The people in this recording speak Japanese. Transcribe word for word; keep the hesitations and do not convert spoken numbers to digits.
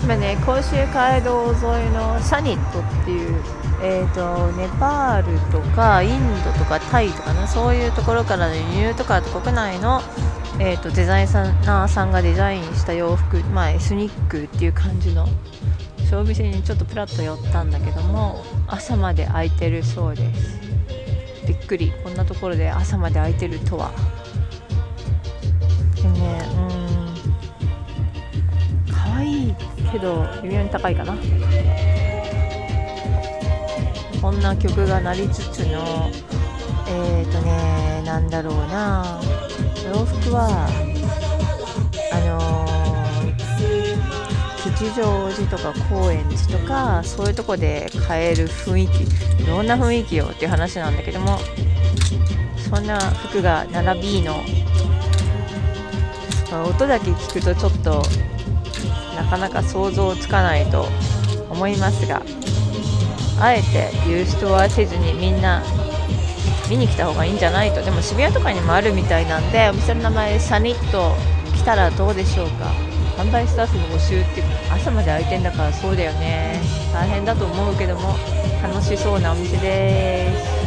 今ね、甲州街道沿いのサニットっていう、えー、とネパールとかインドとかタイとかね、そういうところからの輸入とか、あと国内の、えー、とデザイナーさんがデザインした洋服、まあ、エスニックっていう感じの小店にちょっとプラッと寄ったんだけども、朝まで開いてるそうです。びっくり、こんなところで朝まで開いてるとは。でね、うーん可愛いけど微妙に高いかな。こんな曲が鳴りつつの、えーとね、なんだろうな、洋服はあのー、吉祥寺とか高円寺とかそういうとこで買える雰囲気、どんな雰囲気よっていう話なんだけども、そんな服が並びの、まあ、音だけ聞くとちょっとなかなか想像つかないと思いますが、あえて言う人はせずにみんな見に来た方がいいんじゃないと。でも渋谷とかにもあるみたいなんで、お店の名前サニット、来たらどうでしょうか。販売スタッフの募集って、朝まで開いてんだからそうだよね、大変だと思うけども楽しそうなお店です。